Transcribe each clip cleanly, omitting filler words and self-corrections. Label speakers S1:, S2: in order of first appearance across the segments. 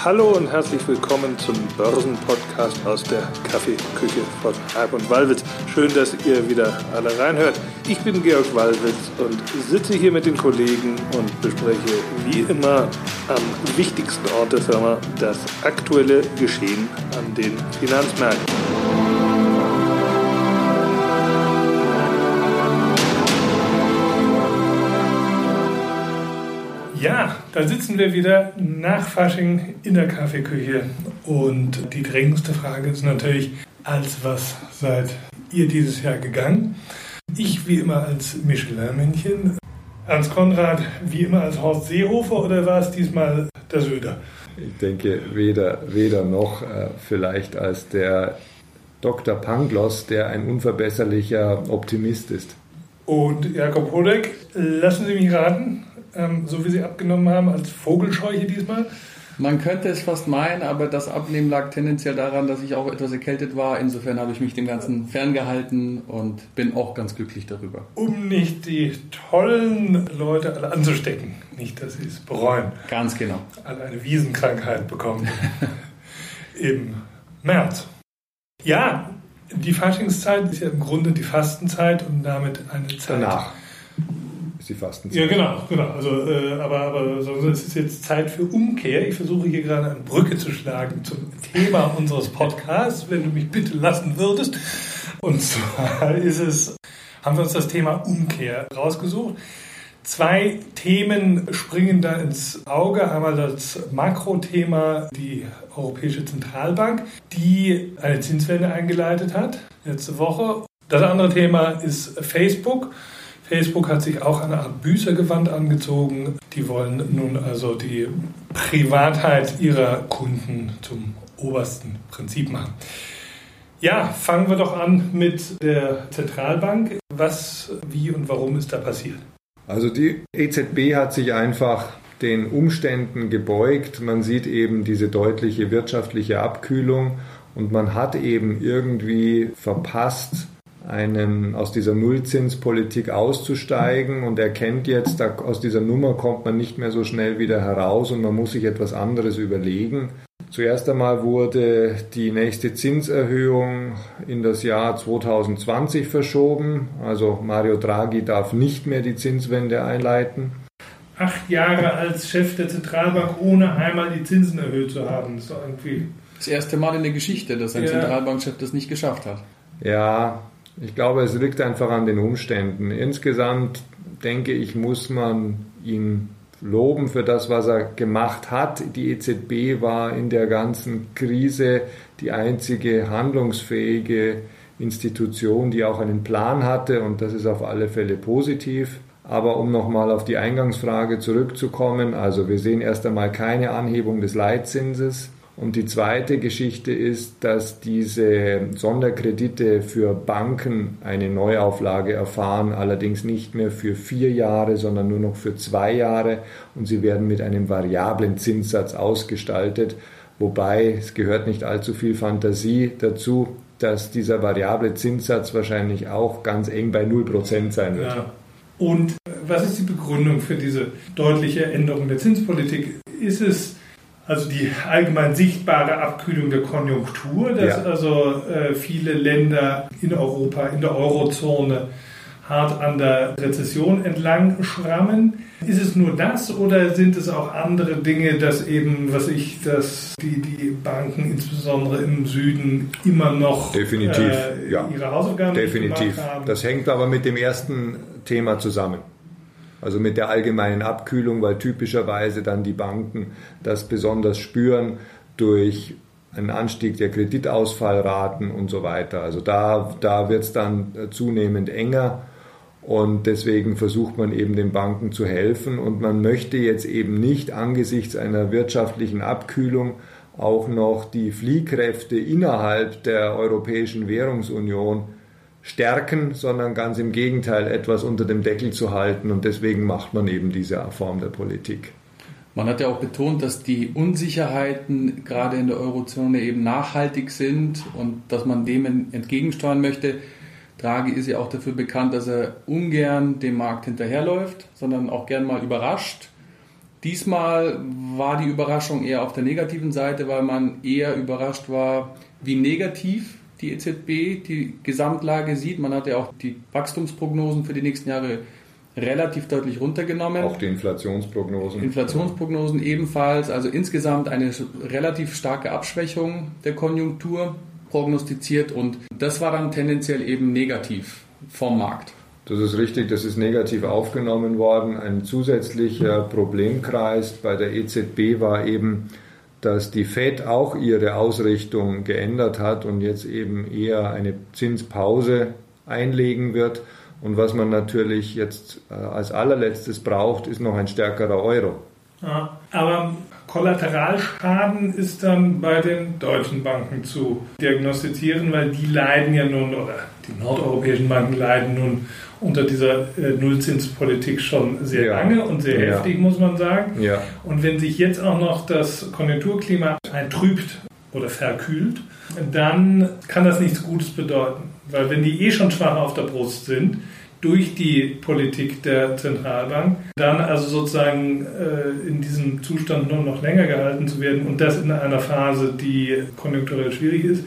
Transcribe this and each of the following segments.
S1: Hallo und herzlich willkommen zum Börsenpodcast aus der Kaffeeküche von Haag und Wallwitz. Schön, dass ihr wieder alle reinhört. Ich bin Georg Wallwitz und sitze hier mit den Kollegen und bespreche wie immer am wichtigsten Ort der Firma das aktuelle Geschehen an den Finanzmärkten. Ja, da sitzen wir wieder nach Fasching in der Kaffeeküche und die drängendste Frage ist natürlich, als was seid ihr dieses Jahr gegangen? Ich wie immer als Michelin-Männchen, Ernst Konrad wie immer als Horst Seehofer oder war es diesmal der Söder?
S2: Ich denke weder noch, vielleicht als der Dr. Pangloss, der ein unverbesserlicher Optimist ist.
S1: Und Jakob Hodek, lassen Sie mich raten, so wie Sie abgenommen haben, als Vogelscheuche diesmal?
S3: Man könnte es fast meinen, aber das Abnehmen lag tendenziell daran, dass ich auch etwas erkältet war. Insofern habe ich mich dem Ganzen ferngehalten und bin auch ganz glücklich darüber.
S1: Um nicht die tollen Leute alle anzustecken. Nicht, dass sie es bereuen.
S3: Ganz genau.
S1: Alle eine Wiesenkrankheit bekommen. Im März. Ja, die Faschingszeit ist ja im Grunde die Fastenzeit und damit eine Zeit.
S2: Danach ist die Fastenzeit.
S1: Ja, genau. Also, aber es ist jetzt Zeit für Umkehr. Ich versuche hier gerade eine Brücke zu schlagen zum Thema unseres Podcasts, wenn du mich bitte lassen würdest. Und zwar haben wir uns das Thema Umkehr rausgesucht. 2 Themen springen da ins Auge. Einmal das Makrothema, die Europäische Zentralbank, die eine Zinswende eingeleitet hat letzte Woche. Das andere Thema ist Facebook. Facebook hat sich auch eine Art Büßergewand angezogen. Die wollen nun also die Privatheit ihrer Kunden zum obersten Prinzip machen. Ja, fangen wir doch an mit der Zentralbank. Was, wie und warum ist da passiert?
S2: Also die EZB hat sich einfach den Umständen gebeugt. Man sieht eben diese deutliche wirtschaftliche Abkühlung und man hat eben irgendwie verpasst, aus dieser Nullzinspolitik auszusteigen und erkennt jetzt, aus dieser Nummer kommt man nicht mehr so schnell wieder heraus und man muss sich etwas anderes überlegen. Zuerst einmal wurde die nächste Zinserhöhung in das Jahr 2020 verschoben. Also Mario Draghi darf nicht mehr die Zinswende einleiten.
S1: 8 Jahre als Chef der Zentralbank, ohne einmal die Zinsen erhöht zu haben. Das ist doch irgendwie
S3: das erste Mal in der Geschichte, dass ein Zentralbankchef das nicht geschafft hat.
S2: Ja, ich glaube, es liegt einfach an den Umständen. Insgesamt, denke ich, muss man ihn loben für das, was er gemacht hat. Die EZB war in der ganzen Krise die einzige handlungsfähige Institution, die auch einen Plan hatte und das ist auf alle Fälle positiv. Aber um nochmal auf die Eingangsfrage zurückzukommen, also wir sehen erst einmal keine Anhebung des Leitzinses. Und die zweite Geschichte ist, dass diese Sonderkredite für Banken eine Neuauflage erfahren, allerdings nicht mehr für 4 Jahre, sondern nur noch für 2 Jahre und sie werden mit einem variablen Zinssatz ausgestaltet, wobei es gehört nicht allzu viel Fantasie dazu, dass dieser variable Zinssatz wahrscheinlich auch ganz eng bei 0% sein wird.
S1: Ja. Und was ist die Begründung für diese deutliche Änderung der Zinspolitik? Ist es also die allgemein sichtbare Abkühlung der Konjunktur, dass also viele Länder in Europa, in der Eurozone hart an der Rezession entlang schrammen? Ist es nur das oder sind es auch andere Dinge, dass eben, dass die Banken insbesondere im Süden immer noch ihre Hausaufgaben nicht gemacht haben?
S2: Das hängt aber mit dem ersten Thema zusammen. Also mit der allgemeinen Abkühlung, weil typischerweise dann die Banken das besonders spüren durch einen Anstieg der Kreditausfallraten und so weiter. Also da wird es dann zunehmend enger und deswegen versucht man eben den Banken zu helfen und man möchte jetzt eben nicht angesichts einer wirtschaftlichen Abkühlung auch noch die Fliehkräfte innerhalb der Europäischen Währungsunion stärken, sondern ganz im Gegenteil etwas unter dem Deckel zu halten und deswegen macht man eben diese Form der Politik.
S3: Man hat ja auch betont, dass die Unsicherheiten gerade in der Eurozone eben nachhaltig sind und dass man dem entgegensteuern möchte. Draghi ist ja auch dafür bekannt, dass er ungern dem Markt hinterherläuft, sondern auch gern mal überrascht. Diesmal war die Überraschung eher auf der negativen Seite, weil man eher überrascht war, wie negativ die EZB die Gesamtlage sieht. Man hat ja auch die Wachstumsprognosen für die nächsten Jahre relativ deutlich runtergenommen.
S2: Auch die Inflationsprognosen.
S3: Inflationsprognosen ebenfalls. Also insgesamt eine relativ starke Abschwächung der Konjunktur prognostiziert und das war dann tendenziell eben negativ vom Markt.
S2: Das ist richtig, das ist negativ aufgenommen worden. Ein zusätzlicher Problemkreis bei der EZB war eben, dass die FED auch ihre Ausrichtung geändert hat und jetzt eben eher eine Zinspause einlegen wird. Und was man natürlich jetzt als allerletztes braucht, ist noch ein stärkerer Euro.
S1: Ja, aber Kollateralschaden ist dann bei den deutschen Banken zu diagnostizieren, weil die leiden ja nun, oder die nordeuropäischen Banken leiden nun unter dieser Nullzinspolitik schon sehr lange und sehr heftig, muss man sagen.
S2: Ja.
S1: Und wenn sich jetzt auch noch das Konjunkturklima eintrübt oder verkühlt, dann kann das nichts Gutes bedeuten. Weil wenn die schon schwach auf der Brust sind, durch die Politik der Zentralbank, dann also sozusagen in diesem Zustand nur noch länger gehalten zu werden und das in einer Phase, die konjunkturell schwierig ist,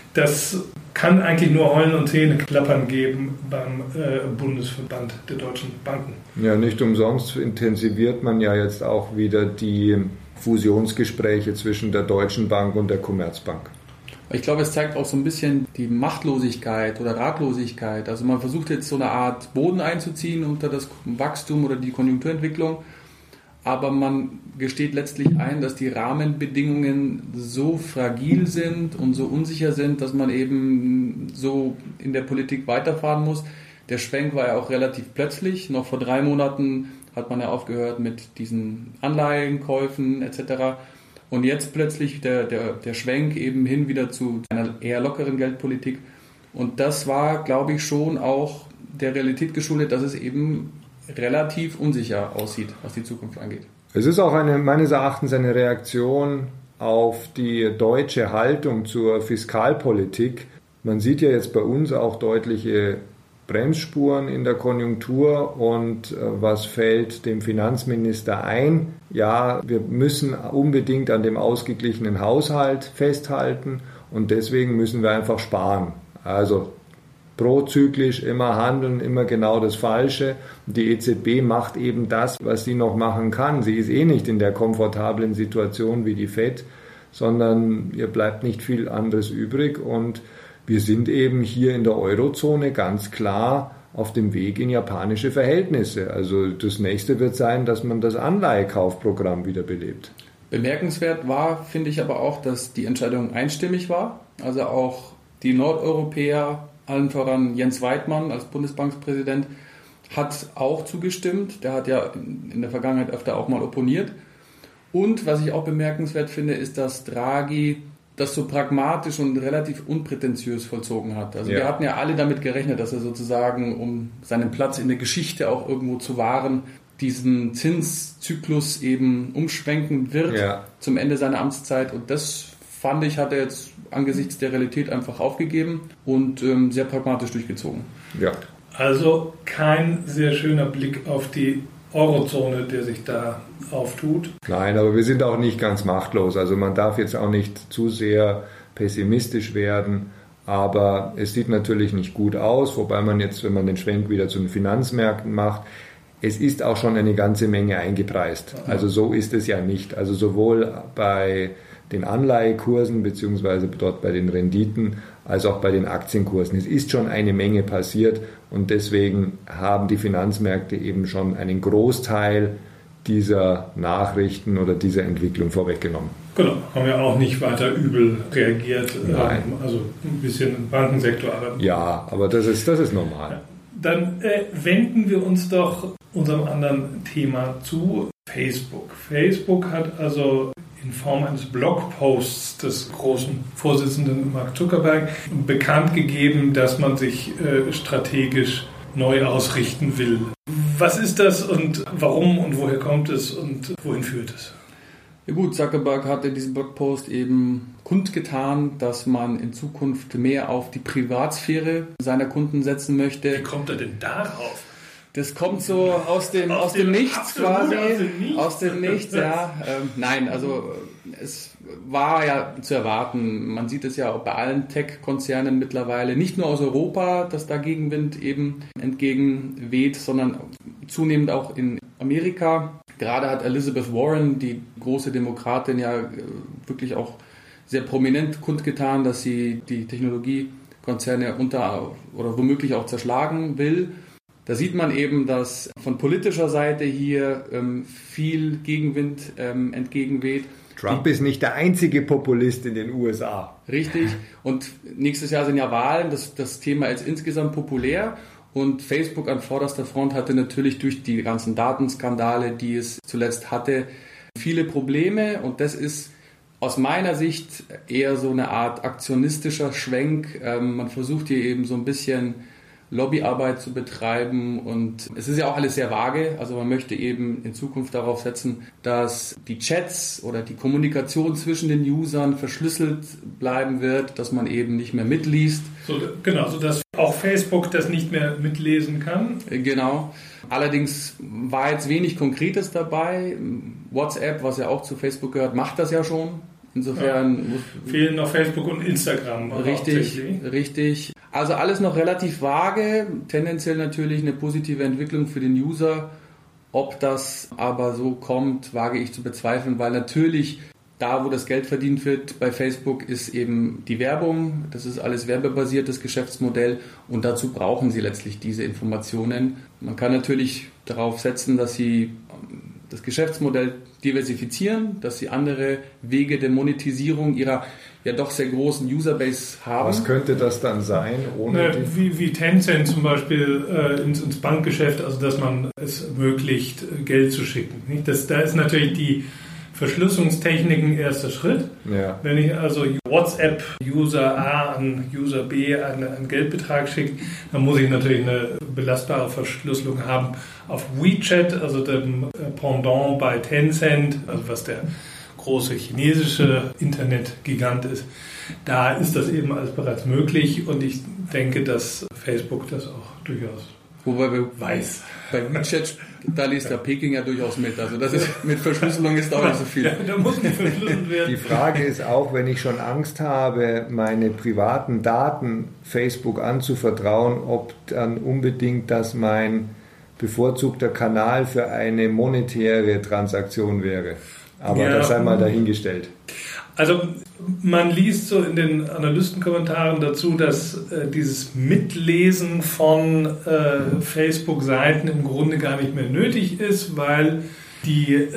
S1: das kann eigentlich nur Heulen und Zähneklappern geben beim Bundesverband der deutschen Banken.
S2: Ja, nicht umsonst intensiviert man ja jetzt auch wieder die Fusionsgespräche zwischen der Deutschen Bank und der Commerzbank.
S3: Ich glaube, es zeigt auch so ein bisschen die Machtlosigkeit oder Ratlosigkeit. Also man versucht jetzt so eine Art Boden einzuziehen unter das Wachstum oder die Konjunkturentwicklung, aber man gesteht letztlich ein, dass die Rahmenbedingungen so fragil sind und so unsicher sind, dass man eben so in der Politik weiterfahren muss. Der Schwenk war ja auch relativ plötzlich. Noch vor 3 Monaten hat man ja aufgehört mit diesen Anleihenkäufen etc. Und jetzt plötzlich der Schwenk eben hin wieder zu einer eher lockeren Geldpolitik. Und das war, glaube ich, schon auch der Realität geschuldet, dass es eben relativ unsicher aussieht, was die Zukunft angeht.
S2: Es ist auch meines Erachtens eine Reaktion auf die deutsche Haltung zur Fiskalpolitik. Man sieht ja jetzt bei uns auch deutliche Bremsspuren in der Konjunktur und was fällt dem Finanzminister ein? Ja, wir müssen unbedingt an dem ausgeglichenen Haushalt festhalten und deswegen müssen wir einfach sparen. Also prozyklisch immer handeln, immer genau das Falsche. Die EZB macht eben das, was sie noch machen kann. Sie ist nicht in der komfortablen Situation wie die FED, sondern ihr bleibt nicht viel anderes übrig und wir sind eben hier in der Eurozone ganz klar auf dem Weg in japanische Verhältnisse. Also das nächste wird sein, dass man das Anleihekaufprogramm wiederbelebt.
S3: Bemerkenswert war, finde ich aber auch, dass die Entscheidung einstimmig war. Also auch die Nordeuropäer, allen voran Jens Weidmann als Bundesbankspräsident, hat auch zugestimmt. Der hat ja in der Vergangenheit öfter auch mal opponiert. Und was ich auch bemerkenswert finde, ist, dass Draghi das so pragmatisch und relativ unprätentiös vollzogen hat. Also wir hatten ja alle damit gerechnet, dass er sozusagen, um seinen Platz in der Geschichte auch irgendwo zu wahren, diesen Zinszyklus eben umschwenken wird zum Ende seiner Amtszeit. Und das, fand ich, hat er jetzt angesichts der Realität einfach aufgegeben und sehr pragmatisch durchgezogen.
S2: Ja.
S1: Also kein sehr schöner Blick auf die Eurozone, der sich da auftut.
S2: Nein, aber wir sind auch nicht ganz machtlos. Also man darf jetzt auch nicht zu sehr pessimistisch werden. Aber es sieht natürlich nicht gut aus, wobei man jetzt, wenn man den Schwenk wieder zu den Finanzmärkten macht, es ist auch schon eine ganze Menge eingepreist. Also so ist es ja nicht. Also sowohl bei den Anleihekursen beziehungsweise dort bei den Renditen als auch bei den Aktienkursen. Es ist schon eine Menge passiert und deswegen haben die Finanzmärkte eben schon einen Großteil dieser Nachrichten oder dieser Entwicklung vorweggenommen.
S1: Genau, haben wir auch nicht weiter übel reagiert.
S2: Nein.
S1: Also ein bisschen im Bankensektor.
S2: Ja, aber das ist normal.
S1: Ja. Dann wenden wir uns doch unserem anderen Thema zu, Facebook. Facebook hat also in Form eines Blogposts des großen Vorsitzenden Mark Zuckerberg bekannt gegeben, dass man sich strategisch neu ausrichten will. Was ist das und warum und woher kommt es und wohin führt es?
S3: Ja gut, Zuckerberg hat in diesem Blogpost eben kundgetan, dass man in Zukunft mehr auf die Privatsphäre seiner Kunden setzen möchte.
S1: Wie kommt er denn darauf?
S3: Das kommt so aus dem Nichts quasi. Aus dem Nichts, ja. Nein, also es war ja zu erwarten. Man sieht es ja auch bei allen Tech-Konzernen mittlerweile, nicht nur aus Europa, dass da Gegenwind eben entgegenweht, sondern zunehmend auch in Amerika. Gerade hat Elizabeth Warren, die große Demokratin, ja wirklich auch sehr prominent kundgetan, dass sie die Technologiekonzerne oder womöglich auch zerschlagen will. Da sieht man eben, dass von politischer Seite hier viel Gegenwind entgegenweht.
S2: Trump ist nicht der einzige Populist in den USA.
S3: Richtig. Und nächstes Jahr sind ja Wahlen. Das Thema ist insgesamt populär. Und Facebook an vorderster Front hatte natürlich durch die ganzen Datenskandale, die es zuletzt hatte, viele Probleme. Und das ist aus meiner Sicht eher so eine Art aktionistischer Schwenk. Man versucht hier eben so ein bisschen Lobbyarbeit zu betreiben und es ist ja auch alles sehr vage, also man möchte eben in Zukunft darauf setzen, dass die Chats oder die Kommunikation zwischen den Usern verschlüsselt bleiben wird, dass man eben nicht mehr mitliest.
S1: Genau, sodass auch Facebook das nicht mehr mitlesen kann.
S3: Genau. Allerdings war jetzt wenig Konkretes dabei. WhatsApp, was ja auch zu Facebook gehört, macht das ja schon. Insofern
S1: fehlen noch Facebook und Instagram.
S3: Richtig. Also alles noch relativ vage, tendenziell natürlich eine positive Entwicklung für den User. Ob das aber so kommt, wage ich zu bezweifeln, weil natürlich da, wo das Geld verdient wird bei Facebook, ist eben die Werbung. Das ist alles werbebasiertes Geschäftsmodell und dazu brauchen sie letztlich diese Informationen. Man kann natürlich darauf setzen, dass sie das Geschäftsmodell diversifizieren, dass sie andere Wege der Monetisierung ihrer ja doch sehr großen Userbase haben.
S2: Was könnte das dann sein?
S1: Wie Tencent zum Beispiel ins Bankgeschäft, also dass man es ermöglicht, Geld zu schicken. Nicht? Da ist natürlich die Verschlüsselungstechnik ein erster Schritt.
S2: Ja.
S1: Wenn ich also WhatsApp-User A an User B einen Geldbetrag schicke, dann muss ich natürlich eine belastbare Verschlüsselung haben. Auf WeChat, also dem Pendant bei Tencent, also was der große chinesische Internetgigant ist, da ist das eben alles bereits möglich und ich denke, dass Facebook das auch durchaus weiß.
S3: Bei WeChat, da liest der Peking ja durchaus mit. Also das ist, mit Verschlüsselung ist auch nicht so viel.
S1: Ja, da muss nicht verschlüsselt werden.
S2: Die Frage ist auch, wenn ich schon Angst habe, meine privaten Daten Facebook anzuvertrauen, ob dann unbedingt das mein bevorzugter Kanal für eine monetäre Transaktion wäre. Aber das sei mal dahingestellt.
S1: Also man liest so in den Analystenkommentaren dazu, dass dieses Mitlesen von Facebook-Seiten im Grunde gar nicht mehr nötig ist, weil die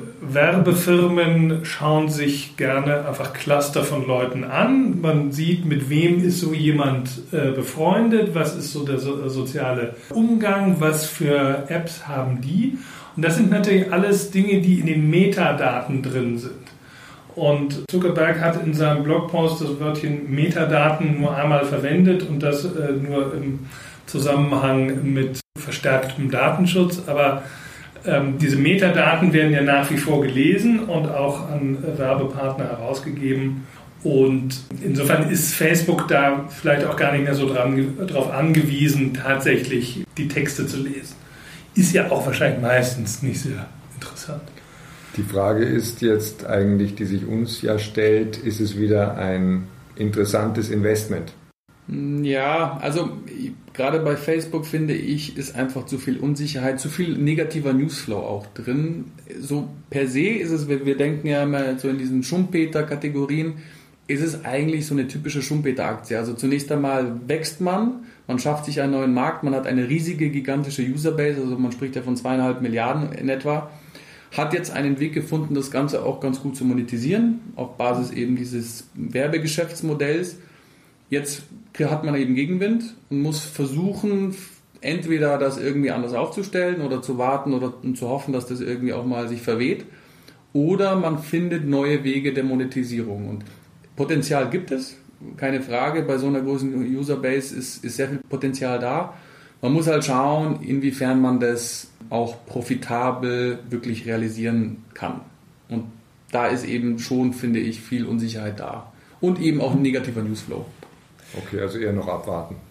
S1: Werbefirmen schauen sich gerne einfach Cluster von Leuten an. Man sieht, mit wem ist so jemand befreundet, was ist so der soziale Umgang, was für Apps haben die. Und das sind natürlich alles Dinge, die in den Metadaten drin sind. Und Zuckerberg hat in seinem Blogpost das Wörtchen Metadaten nur einmal verwendet und das nur im Zusammenhang mit verstärktem Datenschutz. Aber diese Metadaten werden ja nach wie vor gelesen und auch an Werbepartner herausgegeben. Und insofern ist Facebook da vielleicht auch gar nicht mehr so darauf angewiesen, tatsächlich die Texte zu lesen. Ist ja auch wahrscheinlich meistens nicht sehr interessant.
S2: Die Frage ist jetzt eigentlich, die sich uns ja stellt, ist es wieder ein interessantes Investment?
S3: Ja, also gerade bei Facebook finde ich, ist einfach zu viel Unsicherheit, zu viel negativer Newsflow auch drin. So per se ist es, wir denken ja immer so in diesen Schumpeter-Kategorien, ist es eigentlich so eine typische Schumpeter-Aktie. Also zunächst einmal wächst man schafft sich einen neuen Markt, man hat eine riesige, gigantische Userbase, also man spricht ja von 2,5 Milliarden in etwa, hat jetzt einen Weg gefunden, das Ganze auch ganz gut zu monetisieren, auf Basis eben dieses Werbegeschäftsmodells. Jetzt hat man eben Gegenwind und muss versuchen, entweder das irgendwie anders aufzustellen oder zu warten oder zu hoffen, dass das irgendwie auch mal sich verweht, oder man findet neue Wege der Monetisierung. Und Potenzial gibt es, keine Frage, bei so einer großen Userbase ist sehr viel Potenzial da. Man muss halt schauen, inwiefern man das auch profitabel wirklich realisieren kann. Und da ist eben schon, finde ich, viel Unsicherheit da. Und eben auch ein negativer Newsflow.
S2: Okay, also eher noch abwarten.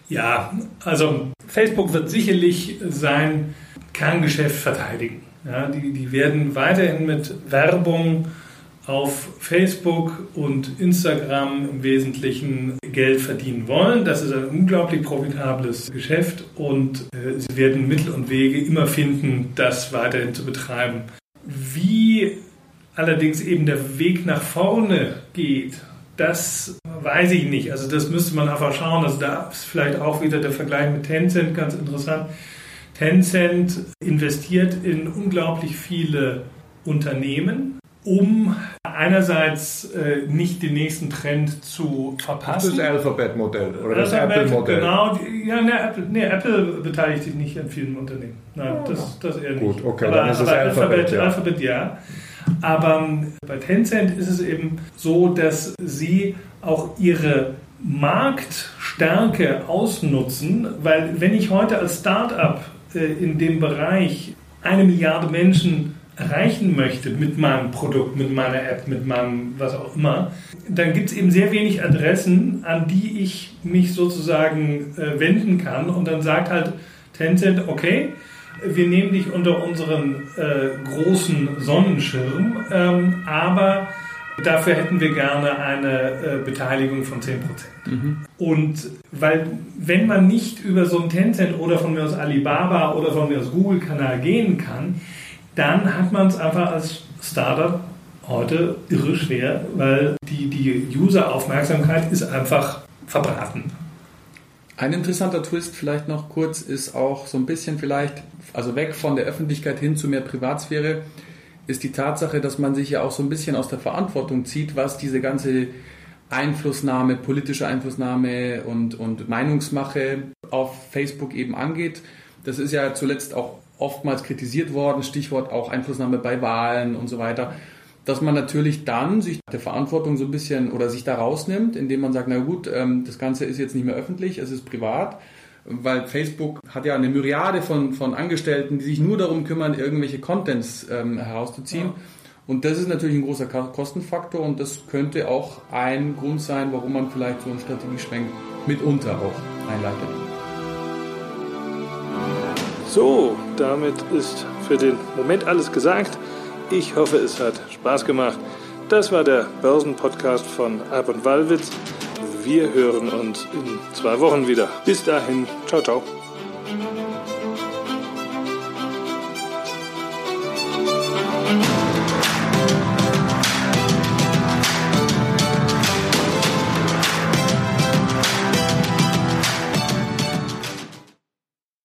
S1: Ja, also Facebook wird sicherlich sein Kerngeschäft verteidigen. Ja, die werden weiterhin mit Werbung auf Facebook und Instagram im Wesentlichen Geld verdienen wollen. Das ist ein unglaublich profitables Geschäft und sie werden Mittel und Wege immer finden, das weiterhin zu betreiben. Wie allerdings eben der Weg nach vorne geht, das weiß ich nicht. Also das müsste man einfach schauen. Also da ist vielleicht auch wieder der Vergleich mit Tencent ganz interessant. Tencent investiert in unglaublich viele Unternehmen, um einerseits nicht den nächsten Trend zu verpassen.
S2: Das Alphabet-Modell oder das Apple-Modell.
S1: Genau, ja, Apple beteiligt sich nicht an vielen Unternehmen. Nein, das eher nicht.
S2: Gut, okay, dann ist es Alphabet, ja.
S1: Alphabet, ja. Aber bei Tencent ist es eben so, dass sie auch ihre Marktstärke ausnutzen, weil wenn ich heute als Start-up in dem Bereich 1 Milliarde Menschen erreichen möchte mit meinem Produkt, mit meiner App, mit meinem was auch immer, dann gibt es eben sehr wenig Adressen, an die ich mich sozusagen wenden kann. Und dann sagt halt Tencent, okay, wir nehmen dich unter unseren großen Sonnenschirm, aber dafür hätten wir gerne eine Beteiligung von 10%. Und weil, wenn man nicht über so ein Tencent oder von mir aus Alibaba oder von mir aus Google-Kanal gehen kann, dann hat man es einfach als Startup heute irre schwer, weil die User-Aufmerksamkeit ist einfach verbraten.
S3: Ein interessanter Twist vielleicht noch kurz ist auch so ein bisschen vielleicht, also weg von der Öffentlichkeit hin zu mehr Privatsphäre, ist die Tatsache, dass man sich ja auch so ein bisschen aus der Verantwortung zieht, was diese ganze Einflussnahme, politische Einflussnahme und Meinungsmache auf Facebook eben angeht. Das ist ja zuletzt auch oftmals kritisiert worden, Stichwort auch Einflussnahme bei Wahlen und so weiter, dass man natürlich dann sich der Verantwortung so ein bisschen oder sich da rausnimmt, indem man sagt, na gut, das Ganze ist jetzt nicht mehr öffentlich, es ist privat, weil Facebook hat ja eine Myriade von Angestellten, die sich nur darum kümmern, irgendwelche Contents herauszuziehen. Ja. Und das ist natürlich ein großer Kostenfaktor und das könnte auch ein Grund sein, warum man vielleicht so einen Strategieschwenk mitunter auch einleitet.
S1: So, damit ist für den Moment alles gesagt. Ich hoffe, es hat Spaß gemacht. Das war der Börsenpodcast von Alp und Wallwitz. Wir hören uns in 2 Wochen wieder. Bis dahin, ciao, ciao.